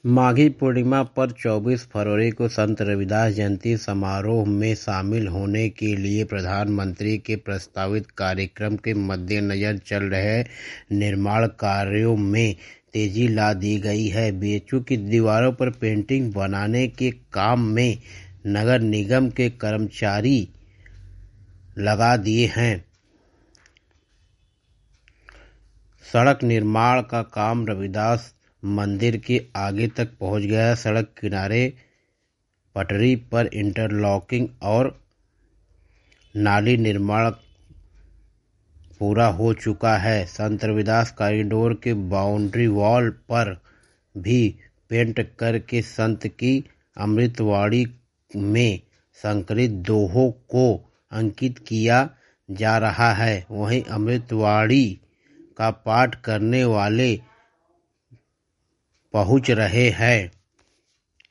माघी पूर्णिमा पर 24 फरवरी को संत रविदास जयंती समारोह में शामिल होने के लिए प्रधानमंत्री के प्रस्तावित कार्यक्रम के मद्देनजर चल रहे निर्माण कार्यों में तेजी ला दी गई है। बीएचयू की दीवारों पर पेंटिंग बनाने के काम में नगर निगम के कर्मचारी लगा दिए हैं। सड़क निर्माण का काम रविदास मंदिर के आगे तक पहुंच गया। सड़क किनारे पटरी पर इंटरलॉकिंग और नाली निर्माण पूरा हो चुका है। संत रविदास कॉरिडोर के बाउंड्री वॉल पर भी पेंट करके संत की अमृतवाणी में संकलित दोहों को अंकित किया जा रहा है। वहीं अमृतवाणी का पाठ करने वाले पहुंच रहे हैं।